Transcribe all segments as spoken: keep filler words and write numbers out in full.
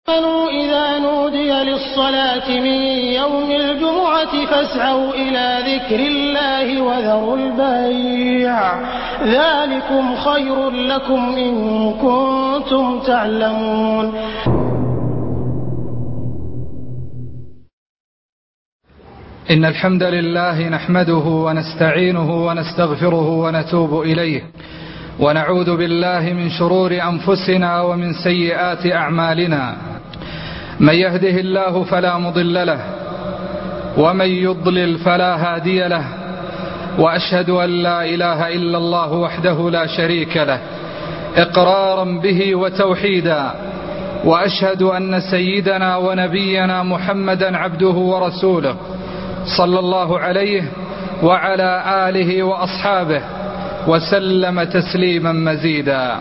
آمنوا إذا نودي للصلاة من يوم الجمعة فاسعوا إلى ذكر الله وذروا البيع ذلكم خير لكم إن كنتم تعلمون. إن الحمد لله نحمده ونستعينه ونستغفره ونتوب إليه ونعوذ بالله من شرور أنفسنا ومن سيئات أعمالنا. من يهده الله فلا مضل له ومن يضلل فلا هادي له، وأشهد أن لا إله إلا الله وحده لا شريك له إقرارا به وتوحيدا، وأشهد أن سيدنا ونبينا محمدا عبده ورسوله صلى الله عليه وعلى آله وأصحابه وسلم تسليما مزيدا.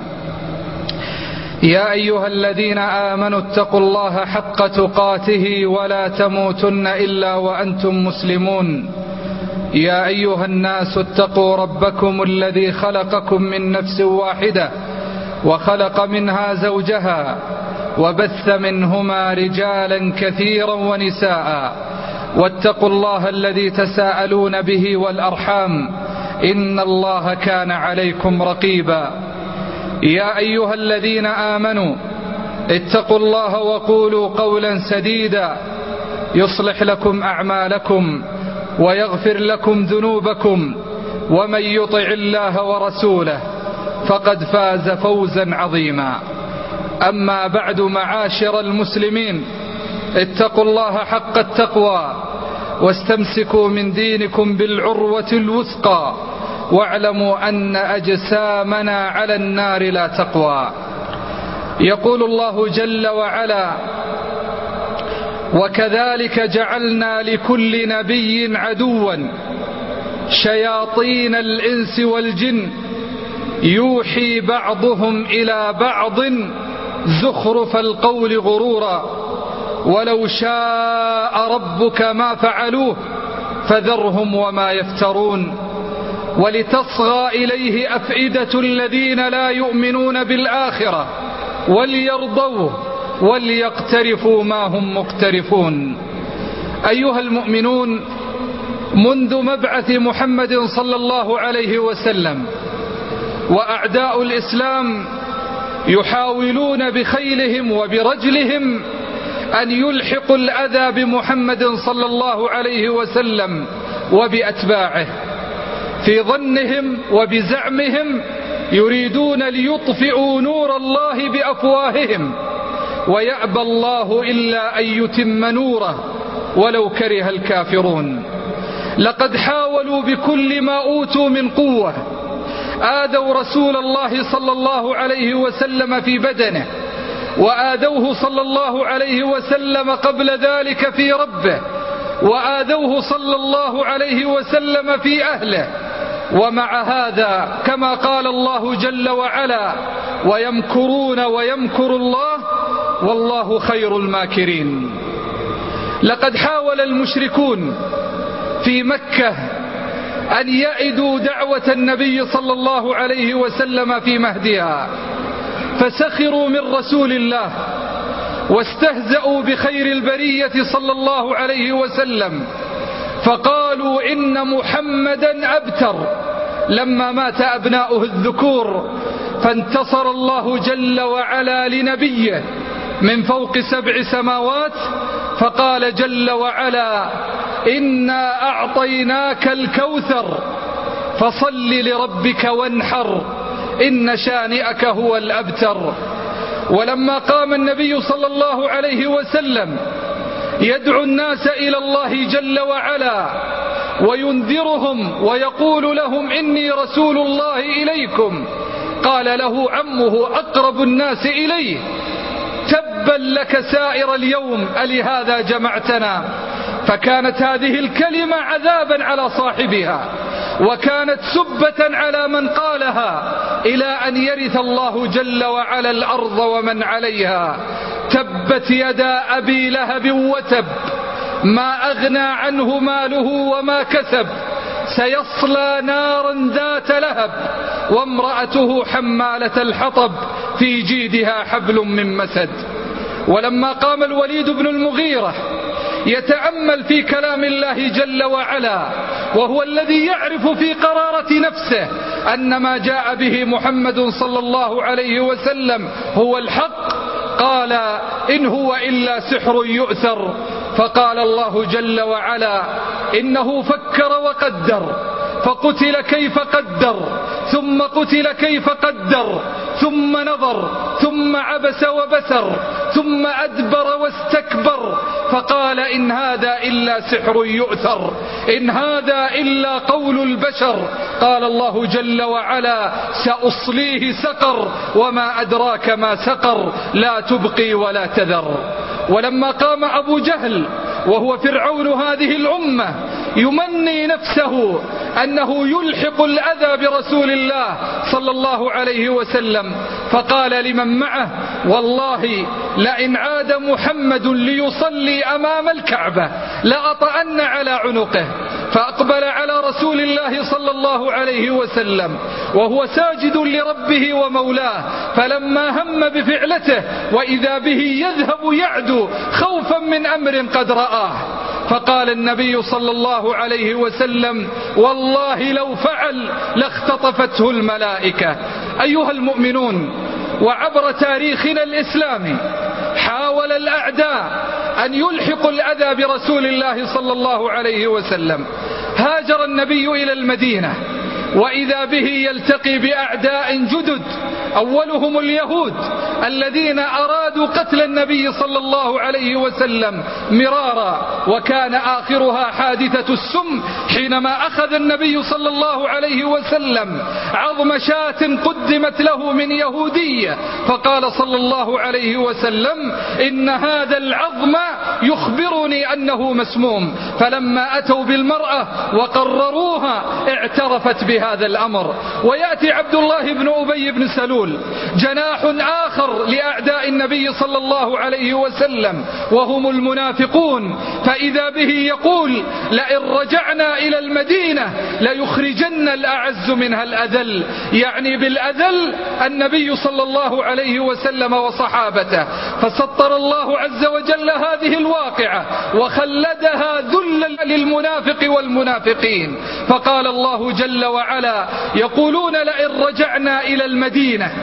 يا أيها الذين آمنوا اتقوا الله حق تقاته ولا تموتن إلا وأنتم مسلمون. يا أيها الناس اتقوا ربكم الذي خلقكم من نفس واحدة وخلق منها زوجها وبث منهما رجالا كثيرا ونساء، واتقوا الله الذي تساءلون به والأرحام إن الله كان عليكم رقيبا. يا أيها الذين آمنوا اتقوا الله وقولوا قولا سديدا يصلح لكم أعمالكم ويغفر لكم ذنوبكم، ومن يطع الله ورسوله فقد فاز فوزا عظيما. أما بعد، معاشر المسلمين، اتقوا الله حق التقوى واستمسكوا من دينكم بالعروة الوثقى، واعلموا أن أجسامنا على النار لا تقوى. يقول الله جل وعلا: وكذلك جعلنا لكل نبي عدوا شياطين الإنس والجن يوحي بعضهم إلى بعض زخرف القول غرورا ولو شاء ربك ما فعلوه فذرهم وما يفترون ولتصغى إليه أفئدة الذين لا يؤمنون بالآخرة وليرضوه وليقترفوا ما هم مقترفون. أيها المؤمنون، منذ مبعث محمد صلى الله عليه وسلم وأعداء الإسلام يحاولون بخيلهم وبرجلهم أن يلحقوا الأذى بمحمد صلى الله عليه وسلم وبأتباعه، في ظنهم وبزعمهم يريدون ليطفئوا نور الله بأفواههم، ويأبى الله إلا أن يتم نوره ولو كره الكافرون. لقد حاولوا بكل ما أوتوا من قوة، آذوا رسول الله صلى الله عليه وسلم في بدنه، وآذوه صلى الله عليه وسلم قبل ذلك في ربه، وآذوه صلى الله عليه وسلم في أهله. ومع هذا كما قال الله جل وعلا: ويمكرون ويمكر الله والله خير الماكرين. لقد حاول المشركون في مكة أن يعدوا دعوة النبي صلى الله عليه وسلم في مهدها، فسخروا من رسول الله واستهزأوا بخير البرية صلى الله عليه وسلم، فقالوا إن محمدا أبتر لما مات أبناؤه الذكور. فانتصر الله جل وعلا لنبيه من فوق سبع سماوات، فقال جل وعلا: إنا أعطيناك الكوثر فصل لربك وانحر إن شانئك هو الأبتر. ولما قام النبي صلى الله عليه وسلم يدعو الناس إلى الله جل وعلا وينذرهم ويقول لهم: إني رسول الله إليكم، قال له عمه أقرب الناس إليه: تبا لك سائر اليوم ألهذا جمعتنا. فكانت هذه الكلمة عذابا على صاحبها، وكانت سبة على من قالها، إلى أن يرث الله جل وعلا الأرض ومن عليها. تبت يدا أبي لهب وتب ما أغنى عنه ماله وما كسب سيصلى نارا ذات لهب وامرأته حمالة الحطب في جيدها حبل من مسد. ولما قام الوليد بن المغيرة يتأمل في كلام الله جل وعلا، وهو الذي يعرف في قرارة نفسه أن ما جاء به محمد صلى الله عليه وسلم هو الحق، قال إن هو إلا سحر يؤثر. فقال الله جل وعلا إنه فكر وقدر فقتل كيف قدر ثم قتل كيف قدر ثم نظر ثم عبس وبسر ثم أدبر واستكبر فقال إن هذا إلا سحر يؤثر، إن هذا إلا قول البشر. قال الله جل وعلا سأصليه سقر وما أدراك ما سقر لا تبقي ولا تذر. ولما قام أبو جهل وهو فرعون هذه الأمة يمني نفسه أنه يلحق الأذى برسول الله صلى الله عليه وسلم، فقال لمن معه والله لئن عاد محمد ليصلي أمام الكعبة لأطأن على عنقه. فأقبل على رسول الله صلى الله عليه وسلم وهو ساجد لربه ومولاه، فلما هم بفعلته وإذا به يذهب يعدو خوفا من أمر قد رآه، فقال النبي صلى الله عليه وسلم والله لو فعل لاختطفته الملائكة. أيها المؤمنون، وعبر تاريخنا الإسلامي حاول الأعداء أن يلحقوا الأذى برسول الله صلى الله عليه وسلم. هاجر النبي إلى المدينة وإذا به يلتقي بأعداء جدد، أولهم اليهود الذين أرادوا قتل النبي صلى الله عليه وسلم مرارا، وكان آخرها حادثة السم حينما أخذ النبي صلى الله عليه وسلم عظم شاة قدمت له من يهودية، فقال صلى الله عليه وسلم إن هذا العظم يخبرني أنه مسموم. فلما أتوا بالمرأة وقرروها اعترفت بهذا الأمر. ويأتي عبد الله بن أبي بن سلول جناح آخر لأعداء النبي صلى الله عليه وسلم وهم المنافقون، فإذا به يقول لئن رجعنا إلى المدينة ليخرجن الأعز منها الأذل، يعني بالأذل النبي صلى الله عليه وسلم وصحابته. فسطر الله عز وجل هذه الواقعة وخلدها ذلا للمنافق والمنافقين، فقال الله جل وعلا يقولون لئن رجعنا إلى المدينة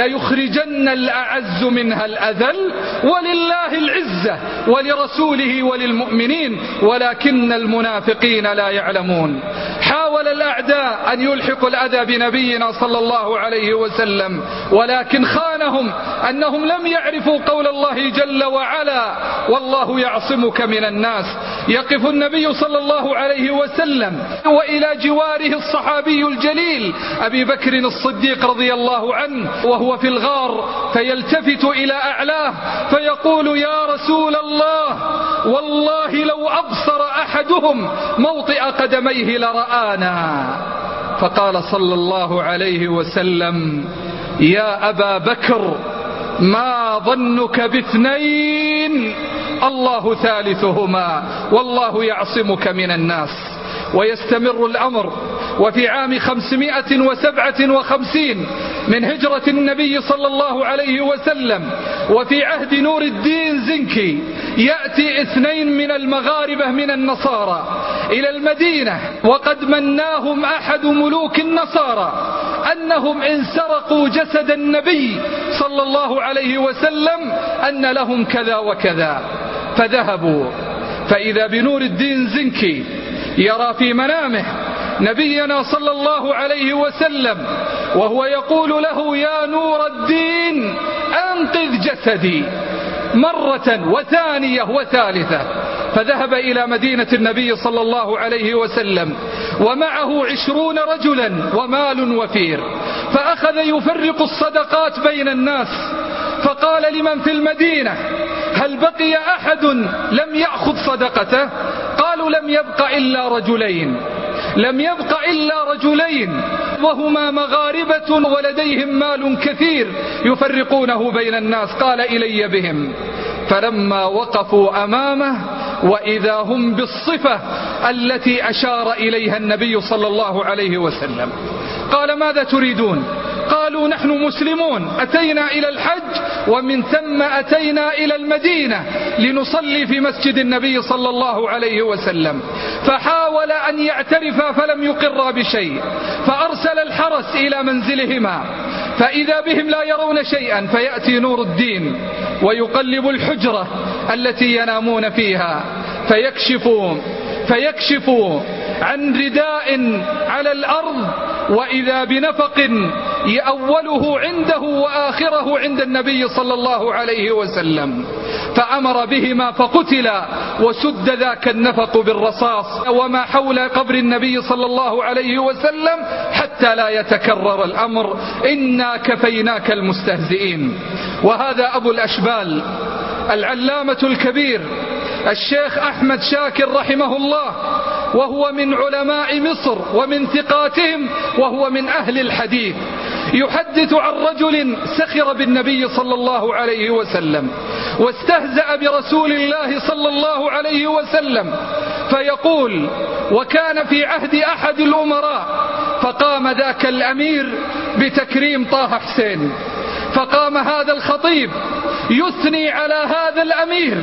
ليخرجن الأعز منها الأذل ولله العزة ولرسوله وللمؤمنين ولكن المنافقين لا يعلمون. حاول الأعداء أن يلحقوا الأذى بنبينا صلى الله عليه وسلم، ولكن خانهم أنهم لم يعرفوا قول الله جل وعلا والله يعصمك من الناس. يقف النبي صلى الله عليه وسلم وإلى جواره الصحابي الجليل أبي بكر الصديق رضي الله عنه وهو في الغار، فيلتفت إلى أعلاه فيقول يا رسول الله والله لو أبصر أحدهم موطئ قدميه لرآنا. فقال صلى الله عليه وسلم يا أبا بكر ما ظنك باثنين الله ثالثهما والله يعصمك من الناس. ويستمر الأمر، وفي عام خمسمائة وسبعة وخمسين من هجرة النبي صلى الله عليه وسلم وفي عهد نور الدين زنكي يأتي اثنين من المغاربة من النصارى إلى المدينة، وقد مناهم أحد ملوك النصارى أنهم إن سرقوا جسد النبي صلى الله عليه وسلم أن لهم كذا وكذا. فذهبوا فإذا بنور الدين زنكي يرى في منامه نبينا صلى الله عليه وسلم وهو يقول له يا نور الدين أنقذ جسدي مرة وثانية وثالثة. فذهب إلى مدينة النبي صلى الله عليه وسلم ومعه عشرون رجلا ومال وفير، فأخذ يفرق الصدقات بين الناس، فقال لمن في المدينة هل بقي أحد لم يأخذ صدقته؟ قالوا لم يبق إلا رجلين لم يبق إلا رجلين وهما مغاربة ولديهم مال كثير يفرقونه بين الناس. قال إلي بهم. فلما وقفوا أمامه وإذا هم بالصفة التي أشار إليها النبي صلى الله عليه وسلم. قال ماذا تريدون؟ قالوا نحن مسلمون أتينا إلى الحج ومن ثم أتينا إلى المدينة لنصلي في مسجد النبي صلى الله عليه وسلم، فحاول أن يعترفا فلم يقرا بشيء، فأرسل الحرس إلى منزلهما، فإذا بهم لا يرون شيئا، فيأتي نور الدين ويقلب الحجرة التي ينامون فيها، فيكشفوا فيكشفوا عن رداء على الأرض، وإذا بنفق أوله عنده وآخره عند النبي صلى الله عليه وسلم، فأمر بهما فقتلا، وسد ذاك النفق بالرصاص وما حول قبر النبي صلى الله عليه وسلم حتى لا يتكرر الأمر. إنا كفيناك المستهزئين. وهذا أبو الأشبال العلامة الكبير الشيخ أحمد شاكر رحمه الله، وهو من علماء مصر ومن ثقاتهم، وهو من أهل الحديث، يحدث عن رجل سخر بالنبي صلى الله عليه وسلم واستهزأ برسول الله صلى الله عليه وسلم، فيقول: وكان في عهد أحد الأمراء، فقام ذاك الأمير بتكريم طه حسين، فقام هذا الخطيب يثني على هذا الأمير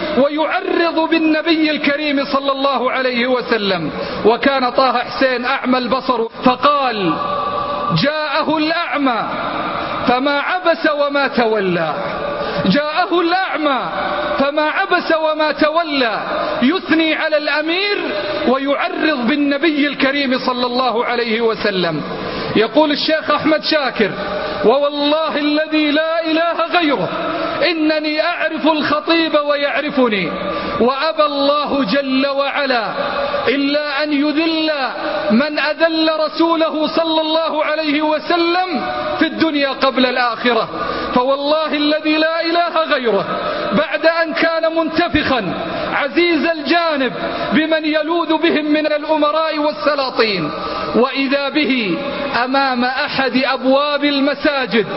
ويعرض بالنبي الكريم صلى الله عليه وسلم، وكان طه حسين أعمى البصر، فقال: جاءه الأعمى فما عبس وما تولى، جاءه الأعمى فما عبس وما تولى، يثني على الأمير ويعرض بالنبي الكريم صلى الله عليه وسلم. يقول الشيخ أحمد شاكر: ووالله الذي لا إله غيره إنني أعرف الخطيب ويعرفني، وأبى الله جل وعلا إلا أن يذل من أذل رسوله صلى الله عليه وسلم في الدنيا قبل الآخرة. فوالله الذي لا إله غيره بعد أن كان منتفخا عزيز الجانب بمن يلوذ بهم من الأمراء والسلاطين، وإذا به أمام أحد أبواب المساجد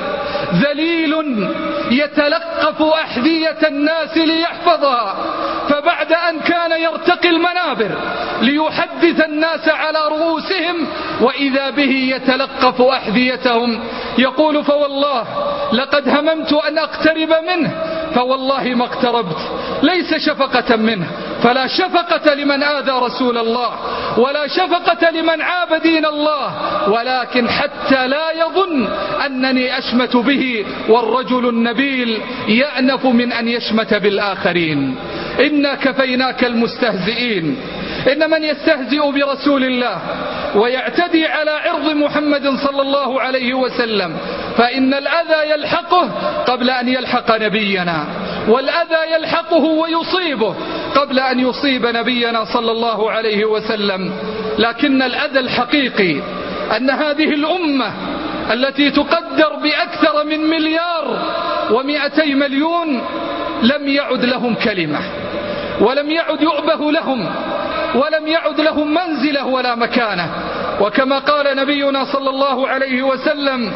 ذليل يتلقف أحذية الناس ليحفظها، فبعد أن كان يرتقي المنابر ليحدث الناس على رؤوسهم، وإذا به يتلقف أحذيتهم، يقول: فوالله لقد هممت أن أقترب منه فوالله ما اقتربت، ليس شفقة منه، فلا شفقة لمن آذى رسول الله، ولا شفقة لمن عاب دين الله، ولكن حتى لا يظن أنني أشمت به، والرجل النبيل يأنف من أن يشمت بالآخرين. إنا كفيناك المستهزئين. إن من يستهزئ برسول الله ويعتدي على عرض محمد صلى الله عليه وسلم فإن الأذى يلحقه قبل أن يلحق نبينا، والأذى يلحقه ويصيبه قبل أن يصيب نبينا صلى الله عليه وسلم. لكن الأذى الحقيقي أن هذه الأمة التي تقدر بأكثر من مليار ومئتي مليون لم يعد لهم كلمة، ولم يعد يؤبه لهم، ولم يعد لهم منزله ولا مكانه. وكما قال نبينا صلى الله عليه وسلم: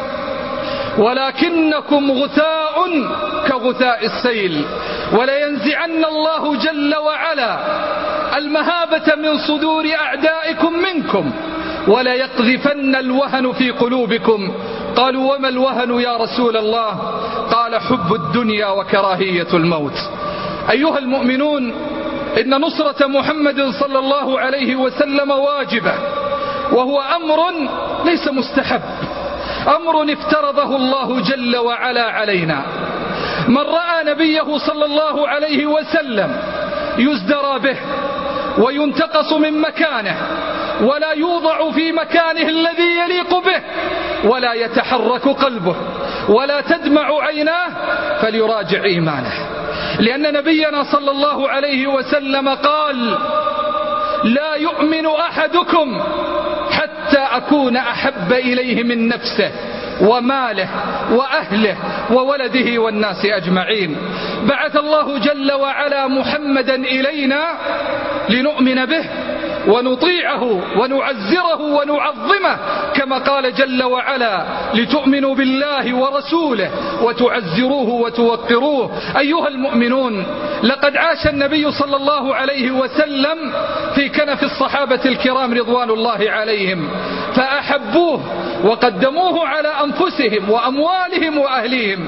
ولكنكم غثاء كغثاء السيل، ولينزعن الله جل وعلا المهابة من صدور أعدائكم منكم، وليقذفن الوهن في قلوبكم. قالوا: وما الوهن يا رسول الله؟ قال: حب الدنيا وكراهية الموت. أيها المؤمنون، إن نصرة محمد صلى الله عليه وسلم واجبة، وهو أمر ليس مستحب، أمر افترضه الله جل وعلا علينا. من رأى نبيه صلى الله عليه وسلم يزدرى به وينتقص من مكانه ولا يوضع في مكانه الذي يليق به ولا يتحرك قلبه ولا تدمع عيناه فليراجع إيمانه، لأن نبينا صلى الله عليه وسلم قال: لا يؤمن أحدكم حتى أكون أحب إليه من نفسه وماله وأهله وولده والناس أجمعين. بعث الله جل وعلا محمدا إلينا لنؤمن به ونطيعه ونعزره ونعظمه، كما قال جل وعلا: لتؤمنوا بالله ورسوله وتعزروه وتوقروه. أيها المؤمنون، لقد عاش النبي صلى الله عليه وسلم في كنف الصحابة الكرام رضوان الله عليهم، فأحبوه وقدموه على أنفسهم وأموالهم وأهليهم،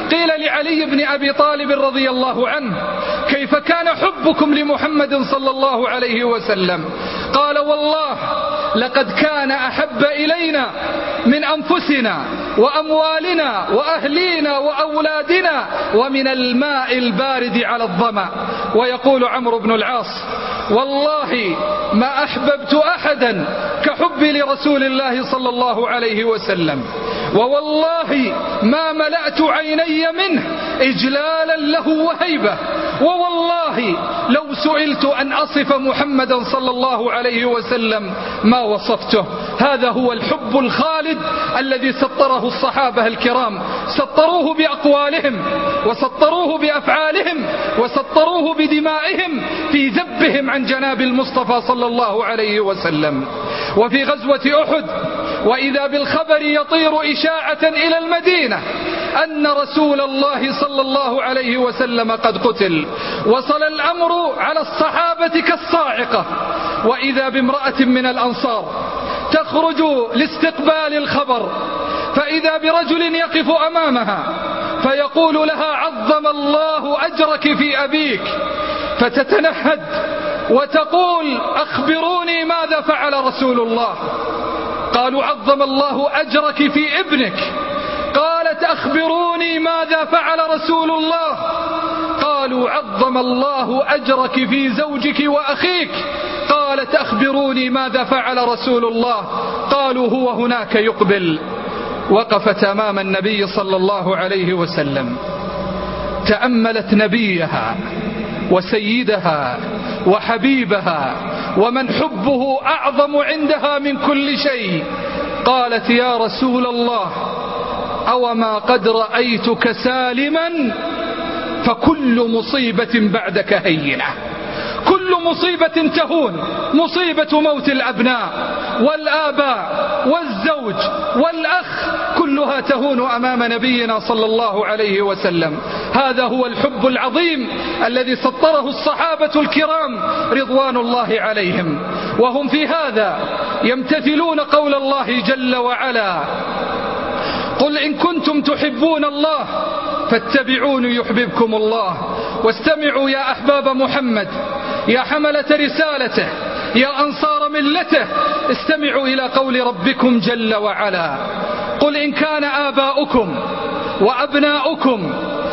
قيل لعلي بن أبي طالب رضي الله عنه: كيف كان حبكم لمحمد صلى الله عليه وسلم؟ قال: والله لقد كان أحب إلينا من أنفسنا وأموالنا وأهلينا وأولادنا ومن الماء البارد على الظمأ. ويقول عمرو بن العاص: والله ما أحببت أحدا كحبي لرسول الله صلى الله عليه وسلم، ووالله ما ملأت عيني منه إجلالا له وهيبة، ووالله لو سئلت أن أصف محمدا صلى الله عليه وسلم ما وصفته. هذا هو الحب الخالد الذي سطره الصحابة الكرام، سطروه بأقوالهم وسطروه بأفعالهم وسطروه بدمائهم في ذبهم عن جناب المصطفى صلى الله عليه وسلم. وفي غزوة أحد وإذا بالخبر يطير إشاعة إلى المدينة أن رسول الله صلى الله عليه وسلم قد قتل، وصل الأمر على الصحابة كالصاعقة، وإذا بامرأة من الأنصار تخرج لاستقبال الخبر، فإذا برجل يقف أمامها فيقول لها: عظم الله أجرك في أبيك، فتتنهد وتقول: أخبروني ماذا فعل رسول الله؟ قالوا: عظم الله أجرك في ابنك. قالت: أخبروني ماذا فعل رسول الله؟ قالوا: عظم الله أجرك في زوجك وأخيك. قالت: أخبروني ماذا فعل رسول الله؟ قالوا: هو هناك يقبل. وقفت أمام النبي صلى الله عليه وسلم، تأملت نبيها وسيدها وحبيبها ومن حبه أعظم عندها من كل شيء. قالت: يا رسول الله، أوما قد رأيتك سالما؟ فكل مصيبة بعدك هينة، كل مصيبة تهون، مصيبة موت الأبناء والآباء والزوج والأخ كلها تهون أمام نبينا صلى الله عليه وسلم. هذا هو الحب العظيم الذي سطره الصحابة الكرام رضوان الله عليهم، وهم في هذا يمتثلون قول الله جل وعلا: قل إن كنتم تحبون الله فاتبعون يحببكم الله. واستمعوا يا أحباب محمد، يا حملة رسالته، يا أنصار ملته، استمعوا إلى قول ربكم جل وعلا: قل إن كان آباؤكم وأبناؤكم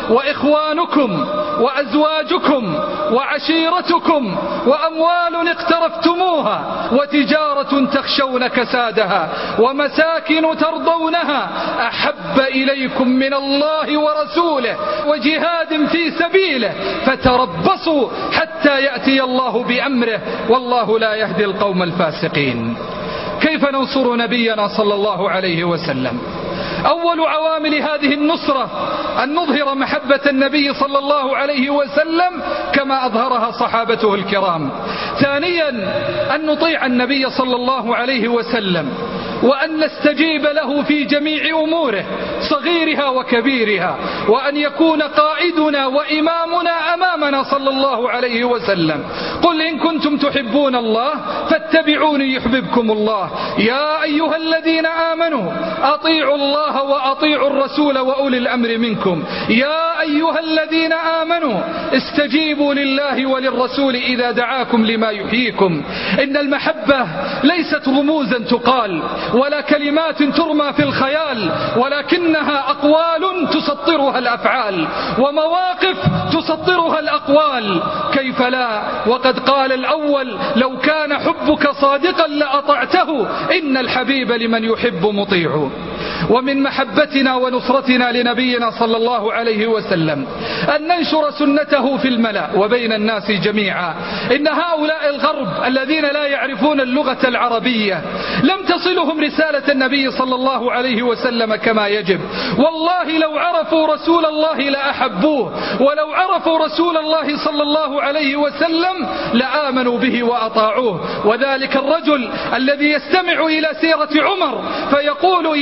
وإخوانكم وأزواجكم وعشيرتكم وأموال اقترفتموها وتجارة تخشون كسادها ومساكن ترضونها أحب إليكم من الله ورسوله وجهاد في سبيله فتربصوا حتى يأتي الله بأمره والله لا يهدي القوم الفاسقين. كيف ننصر نبينا صلى الله عليه وسلم؟ أول عوامل هذه النصرة أن نظهر محبة النبي صلى الله عليه وسلم كما أظهرها صحابته الكرام. ثانيا أن نطيع النبي صلى الله عليه وسلم وأن نستجيب له في جميع أموره صغيرها وكبيرها، وأن يكون قائدنا وإمامنا أمامنا صلى الله عليه وسلم. قل إن كنتم تحبون الله فاتبعوني يحببكم الله. يا أيها الذين آمنوا أطيعوا الله وأطيعوا الرسول وأولي الأمر منكم. يا أيها الذين آمنوا استجيبوا لله وللرسول إذا دعاكم لما يحييكم. إن المحبة ليست رموزا تقال ولا كلمات ترمى في الخيال، ولكنها أقوال تسطرها الأفعال ومواقف تسطرها الأقوال. كيف لا وقد قال الأول: لو كان حبك صادقا لأطعته إن الحبيب لمن يحب مطيع. ومن محبتنا ونصرتنا لنبينا صلى الله عليه وسلم أن ننشر سنته في الملأ وبين الناس جميعا. إن هؤلاء الغرب الذين لا يعرفون اللغة العربية لم تصلهم رسالة النبي صلى الله عليه وسلم كما يجب. والله لو عرفوا رسول الله لأحبوه، ولو عرفوا رسول الله صلى الله عليه وسلم لآمنوا به وأطاعوه. وذلك الرجل الذي يستمع إلى سيرة عمر فيقول: إذا كان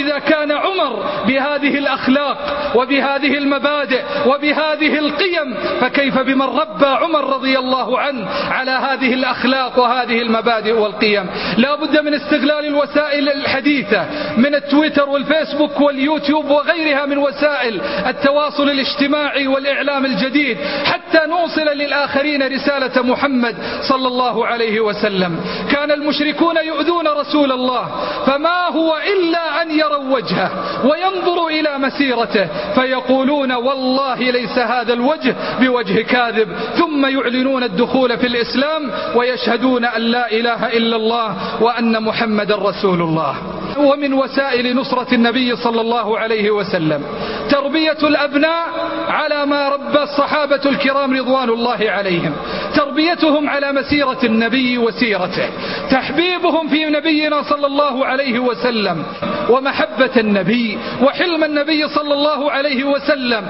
كان عمر بهذه الأخلاق وبهذه المبادئ وبهذه القيم، فكيف بمن ربى عمر رضي الله عنه على هذه الأخلاق وهذه المبادئ والقيم؟ لا بد من استغلال الوسائل الحديثة من التويتر والفيسبوك واليوتيوب وغيرها من وسائل التواصل الاجتماعي والإعلام الجديد حتى نوصل للآخرين رسالة محمد صلى الله عليه وسلم. كان المشركون يؤذون رسول الله، فما هو إلا أن يروا وجهه وينظروا إلى مسيرته فيقولون والله ليس هذا الوجه بوجه كاذب، ثم يعلنون الدخول في الإسلام ويشهدون أن لا إله إلا الله وأن محمد رسول الله. ومن وسائل نصرة النبي صلى الله عليه وسلم تربية الأبناء على ما ربى الصحابة الكرام رضوان الله عليهم، تربيتهم على مسيرة النبي وسيرته، تحبيبهم في نبينا صلى الله عليه وسلم ومحبة النبي وحلم النبي صلى الله عليه وسلم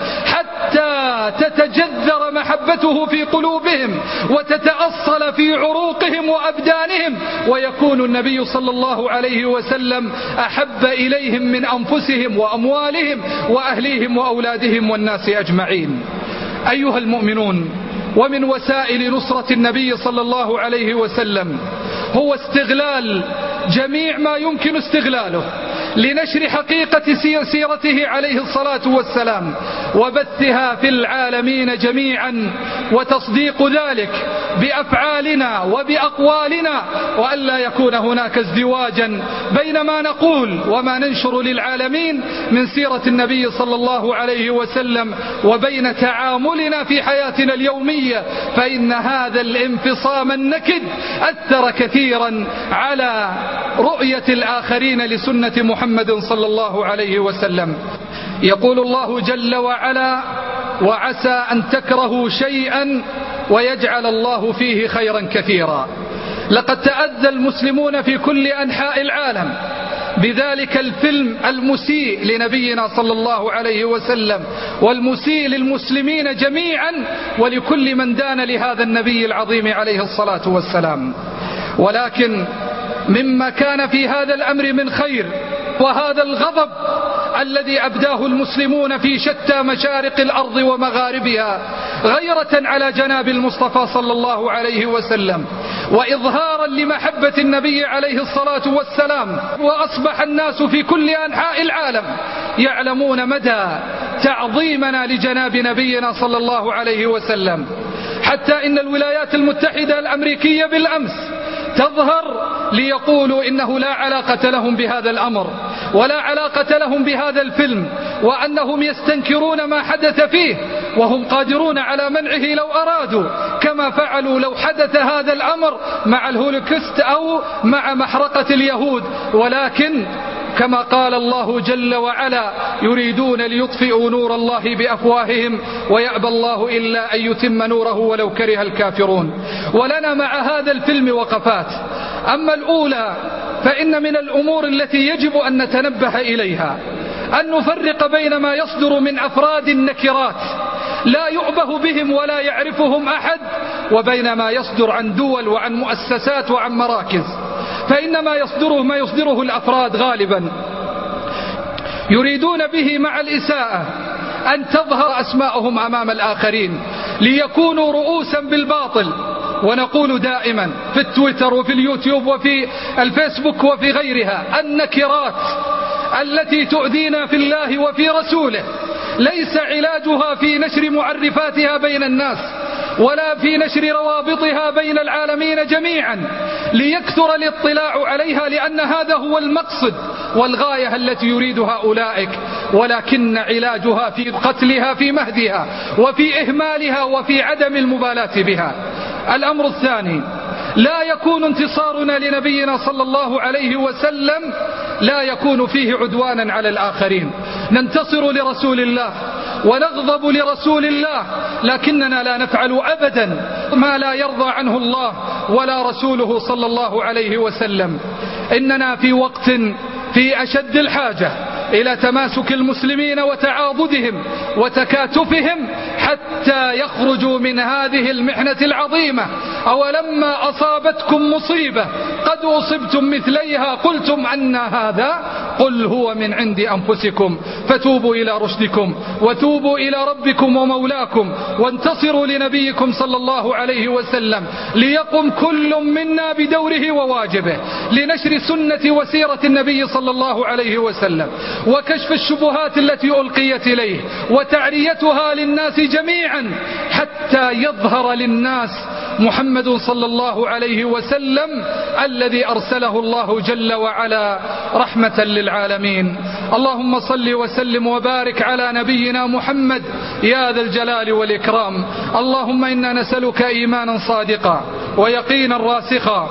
حتى تتجذر محبته في قلوبهم وتتأصل في عروقهم وأبدانهم، ويكون النبي صلى الله عليه وسلم أحب إليهم من أنفسهم وأموالهم وأهليهم وأولادهم والناس أجمعين. أيها المؤمنون، ومن وسائل نصرة النبي صلى الله عليه وسلم هو استغلال جميع ما يمكن استغلاله لنشر حقيقة سيرته عليه الصلاة والسلام وبثها في العالمين جميعا، وتصديق ذلك بأفعالنا وبأقوالنا، وألا يكون هناك ازدواجا بين ما نقول وما ننشر للعالمين من سيرة النبي صلى الله عليه وسلم وبين تعاملنا في حياتنا اليومية، فإن هذا الانفصام النكد أثر كثيرا على رؤية الآخرين لسنة محمد صلى الله عليه وسلم. يقول الله جل وعلا: وعسى أن تكرهوا شيئا ويجعل الله فيه خيرا كثيرا. لقد تأذى المسلمون في كل أنحاء العالم بذلك الفيلم المسيء لنبينا صلى الله عليه وسلم والمسيء للمسلمين جميعا ولكل من دان لهذا النبي العظيم عليه الصلاة والسلام. ولكن مما كان في هذا الأمر من خير وهذا الغضب الذي أبداه المسلمون في شتى مشارق الأرض ومغاربها غيرة على جناب المصطفى صلى الله عليه وسلم وإظهارا لمحبة النبي عليه الصلاة والسلام، وأصبح الناس في كل أنحاء العالم يعلمون مدى تعظيمنا لجناب نبينا صلى الله عليه وسلم، حتى إن الولايات المتحدة الأمريكية بالأمس تظهر ليقولوا إنه لا علاقة لهم بهذا الأمر ولا علاقة لهم بهذا الفيلم، وأنهم يستنكرون ما حدث فيه وهم قادرون على منعه لو أرادوا، كما فعلوا لو حدث هذا الأمر مع الهولوكوست أو مع محرقة اليهود. ولكن كما قال الله جل وعلا: يريدون ليطفئوا نور الله بأفواههم ويأبى الله إلا أن يتم نوره ولو كره الكافرون. ولنا مع هذا الفيلم وقفات. أما الأولى فإن من الأمور التي يجب أن نتنبه إليها أن نفرق بين ما يصدر من أفراد النكرات لا يؤبه بهم ولا يعرفهم أحد، وبين ما يصدر عن دول وعن مؤسسات وعن مراكز. فإن ما يصدره ما يصدره الأفراد غالبا يريدون به مع الإساءة أن تظهر أسماءهم أمام الآخرين ليكونوا رؤوسا بالباطل. ونقول دائما في التويتر وفي اليوتيوب وفي الفيسبوك وفي غيرها: النكرات التي تؤذينا في الله وفي رسوله ليس علاجها في نشر معرفاتها بين الناس ولا في نشر روابطها بين العالمين جميعا ليكثر الاطلاع عليها، لأن هذا هو المقصد والغاية التي يريدها أولئك، ولكن علاجها في قتلها في مهدها وفي إهمالها وفي عدم المبالاة بها. الأمر الثاني: لا يكون انتصارنا لنبينا صلى الله عليه وسلم لا يكون فيه عدوانا على الآخرين. ننتصر لرسول الله ونغضب لرسول الله، لكننا لا نفعل أبدا ما لا يرضى عنه الله ولا رسوله صلى الله عليه وسلم. إننا في وقت في أشد الحاجة إلى تماسك المسلمين وتعاضدهم وتكاتفهم حتى يخرجوا من هذه المحنة العظيمة. أولما أصابتكم مصيبة قد أصبتم مثليها قلتم أن هذا قل هو من عند أنفسكم فتوبوا إلى رشدكم وتوبوا إلى ربكم ومولاكم وانتصروا لنبيكم صلى الله عليه وسلم، ليقم كل منا بدوره وواجبه لنشر سنة وسيرة النبي صلى الله عليه وسلم وكشف الشبهات التي ألقيت إليه وتعريتها للناس جميعا حتى يظهر للناس محمد صلى الله عليه وسلم الذي أرسله الله جل وعلا رحمة للعالمين. اللهم صل وسلم وبارك على نبينا محمد يا ذا الجلال والإكرام. اللهم إنا نسألك إيمانا صادقا ويقينا راسخا،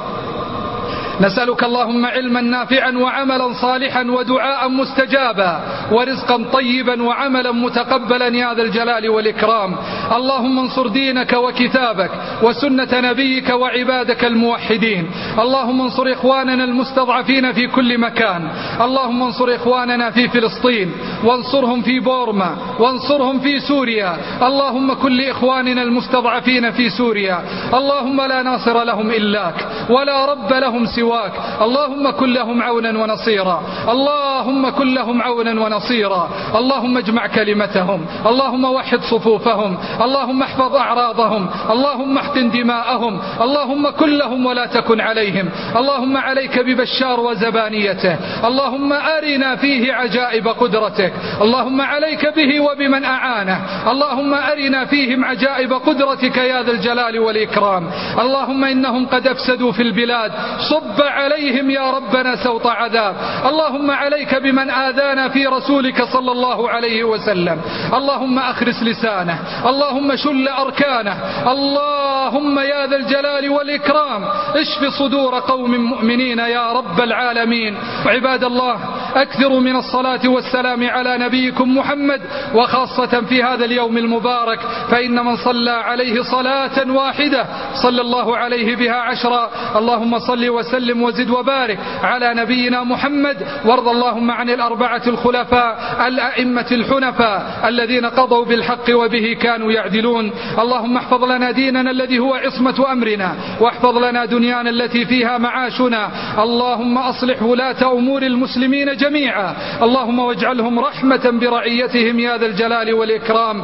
نسألك اللهم علما نافعا وعملا صالحا ودعاء مستجابا ورزقا طيبا وعملا متقبلا يا ذا الجلال والإكرام. اللهم انصر دينك وكتابك وسنة نبيك وعبادك الموحدين. اللهم انصر إخواننا المستضعفين في كل مكان. اللهم انصر إخواننا في فلسطين وانصرهم في بورما وانصرهم في سوريا. اللهم كن لإخواننا المستضعفين في سوريا اللهم لا ناصر لهم إلاك ولا رب لهم سواك. اللهم كن لهم عونا ونصيرا. اللهم كن لهم عونا ونصيرا. اللهم اجمع كلمتهم. اللهم وحد صفوفهم. اللهم احفظ أعراضهم. اللهم احقن دماءهم. اللهم كن لهم ولا تكن عليهم. اللهم عليك ببشار وزبانيته. اللهم أرنا فيه عجائب قدرتك. اللهم عليك به وبمن أعانه. اللهم أرنا فيهم عجائب قدرتك يا ذا الجلال والإكرام. اللهم إنهم قد أفسدوا في البلاد، صب عليهم يا ربنا سوط عذاب. اللهم عليك بمن آذانا في رسولك صلى الله عليه وسلم. اللهم أخرس لسانه. اللهم شل أركانه. اللهم يا ذا الجلال والإكرام اشف صدور قوم مؤمنين يا رب العالمين. عباد الله، أكثروا من الصلاة والسلام على نبيكم محمد، وخاصة في هذا اليوم المبارك، فإن من صلى عليه صلاة واحدة صلى الله عليه بها عشرا. اللهم صل وسلم وزد وبارك على نبينا محمد، وارض اللهم عن الأربعة الخلفاء الأئمة الحنفاء الذين قضوا بالحق وبه كانوا يعدلون. اللهم احفظ لنا ديننا الذي هو عصمة أمرنا، واحفظ لنا دنيانا التي فيها معاشنا. اللهم أصلح ولاة أمور المسلمين جميعا. اللهم واجعلهم رحمة برعيتهم يا ذا الجلال والإكرام.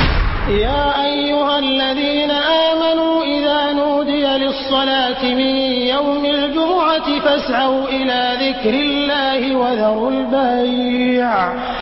يا أيها الذين آمنوا إذا نودي للصلاة من يوم الجمعة فاسعوا إلى ذكر الله وذروا البيع